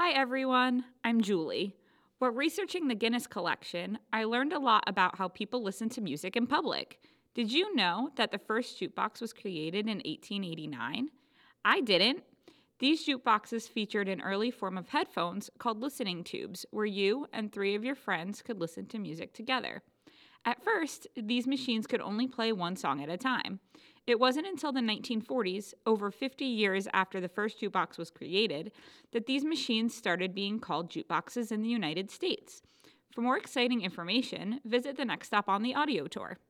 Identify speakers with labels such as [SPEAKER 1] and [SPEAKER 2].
[SPEAKER 1] Hi, everyone. I'm Julie. While researching the Guinness collection, I learned a lot about how people listen to music in public. Did you know that the first jukebox was created in 1889? I didn't. These jukeboxes featured an early form of headphones called listening tubes, where you and three of your friends could listen to music together. At first, these machines could only play one song at a time. It wasn't until the 1940s, over 50 years after the first jukebox was created, that these machines started being called jukeboxes in the United States. For more exciting information, visit the next stop on the audio tour.